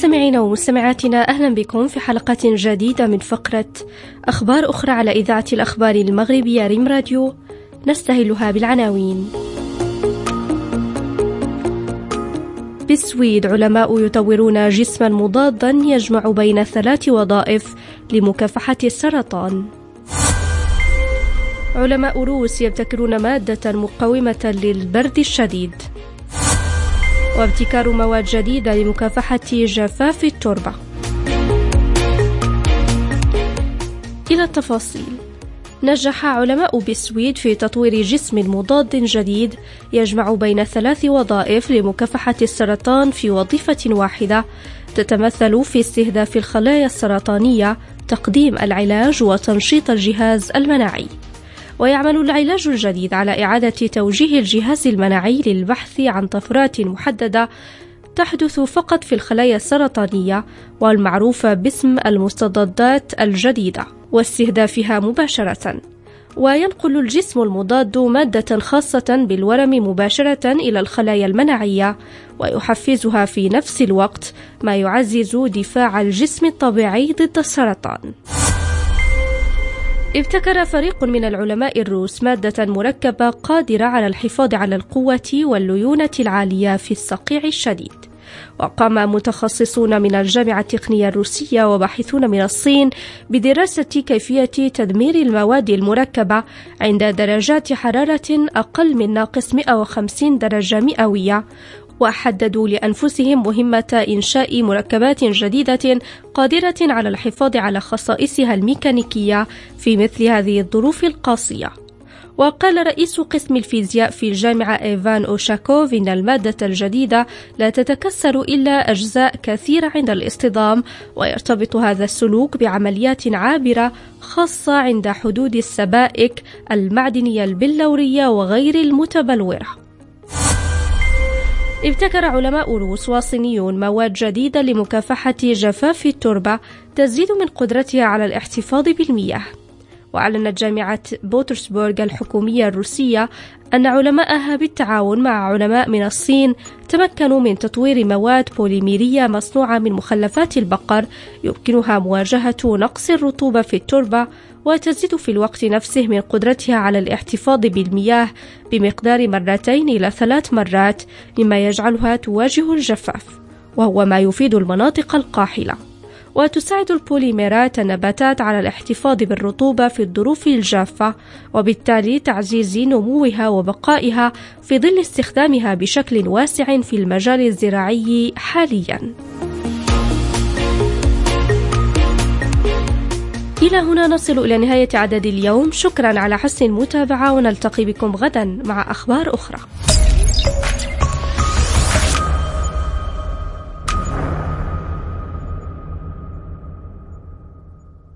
مستمعينا ومستمعاتنا، أهلا بكم في حلقة جديدة من فقرة أخبار أخرى على إذاعة الأخبار المغربية ريم راديو، نستهلها بالعناوين. بالسويد علماء يطورون جسما مضادا يجمع بين 3 وظائف لمكافحة السرطان. علماء روس يبتكرون مادة مقاومة للبرد الشديد. وابتكار مواد جديدة لمكافحة جفاف التربة. إلى التفاصيل. نجح علماء بالسويد في تطوير جسم مضاد جديد يجمع بين 3 وظائف لمكافحة السرطان في وظيفة واحدة، تتمثل في استهداف الخلايا السرطانية، تقديم العلاج وتنشيط الجهاز المناعي. ويعمل العلاج الجديد على إعادة توجيه الجهاز المناعي للبحث عن طفرات محددة تحدث فقط في الخلايا السرطانية والمعروفة باسم المستضدات الجديدة واستهدافها مباشرة. وينقل الجسم المضاد مادة خاصة بالورم مباشرة إلى الخلايا المناعية ويحفزها في نفس الوقت، ما يعزز دفاع الجسم الطبيعي ضد السرطان. ابتكر فريق من العلماء الروس مادة مركبة قادرة على الحفاظ على القوة والليونة العالية في الصقيع الشديد. وقام متخصصون من الجامعة التقنية الروسية وباحثون من الصين بدراسة كيفية تدمير المواد المركبة عند درجات حرارة أقل من ناقص 150 درجة مئوية، وحددوا لأنفسهم مهمة إنشاء مركبات جديدة قادرة على الحفاظ على خصائصها الميكانيكية في مثل هذه الظروف القاسية. وقال رئيس قسم الفيزياء في الجامعة إيفان أوشاكوف إن المادة الجديدة لا تتكسر إلا أجزاء كثيرة عند الاصطدام، ويرتبط هذا السلوك بعمليات عابرة خاصة عند حدود السبائك المعدنية البلورية وغير المتبلورة. ابتكر علماء روس وصينيون مواد جديدة لمكافحة جفاف التربة تزيد من قدرتها على الاحتفاظ بالمياه. وأعلنت جامعة بوترسبورغ الحكومية الروسية أن علماءها بالتعاون مع علماء من الصين تمكنوا من تطوير مواد بوليميرية مصنوعة من مخلفات البقر يمكنها مواجهة نقص الرطوبة في التربة، وتزيد في الوقت نفسه من قدرتها على الاحتفاظ بالمياه بمقدار 2 إلى 3 مرات، مما يجعلها تواجه الجفاف، وهو ما يفيد المناطق القاحلة. وتساعد البوليمرات النباتات على الاحتفاظ بالرطوبة في الظروف الجافة، وبالتالي تعزيز نموها وبقائها في ظل استخدامها بشكل واسع في المجال الزراعي حاليا. إلى هنا نصل إلى نهاية عدد اليوم. شكرا على حسن المتابعة، ونلتقي بكم غدا مع أخبار أخرى.